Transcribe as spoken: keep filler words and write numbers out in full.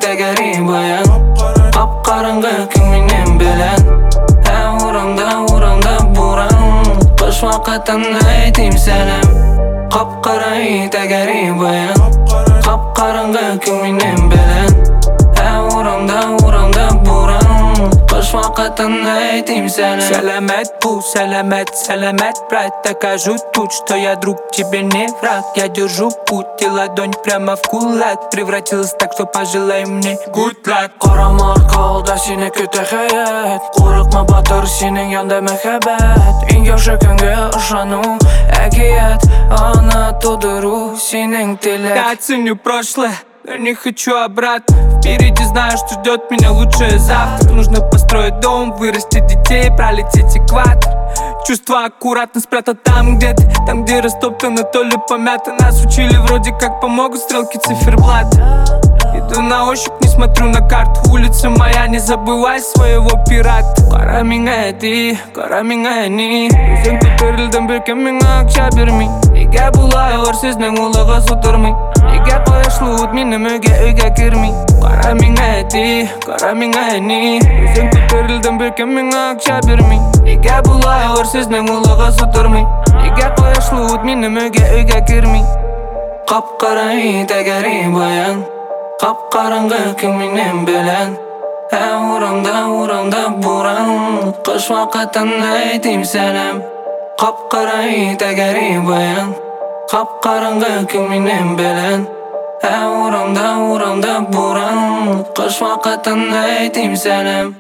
тәгәри баян. Қап-қараңғы күн менен белән, ә урамда, урамда буран. Қыш вакытын әйтим сәлем, қап-қара тәгәри баян. Қап-қараңғы күн менен белән, ә урамда, урамда буран. Қыш вакытын әйтим сәлем. Сәләмәт бул, сәләмәт, сәләмәт, брат. Докажу тут, что я друг, тебе не враг. Я держу путь, и ладонь прямо в кулак. Превратилась так, что пожелай мне good luck. Қарама арқалда сені күтә хаят, қорықма батыр сенің янда мәхәббәт. Ең яхшы көнгә ышану, әкият аны тудыру сенің теләк. Я ценю прошлое, но не хочу обратно. Впереди знаю, что ждет меня лучшее завтра. Нужно построить дом, вырастить детей, пролететь экватор. Чувства аккуратно спрятать там, где ты, там, где растоптано, то ли помято. Нас учили вроде как помогут стрелки циферблата. Иду на ощупь, не смотрю на карту. Улица моя, не забывай своего пирата. Қара миңа ти, қара миңа ни. Өзің көтерілдің бәлкім миңа ақша бермей. Неге бұлай ор сездің улыға судырмай? Неге қойшылы от мені мөге үйге кірмей? Қара миңа ти, қара миңа ни. Өзің көтерілдің бәлкім миңа ақша бермей. Неге бұлай ор сездің улыға судырмай? Неге қойшылы от мені мөге үйге кірмей? Қап-қара тәгәри баян, қап-қараңғы күн менен белән, ә урамда, урамда буран. Қыш вакытын әйтим сәлем, қап-қара тәгәри баян. Қап-қараңғы күн менен белән, ә урамда, урамда буран. Қыш вакытын әйтим сәлем.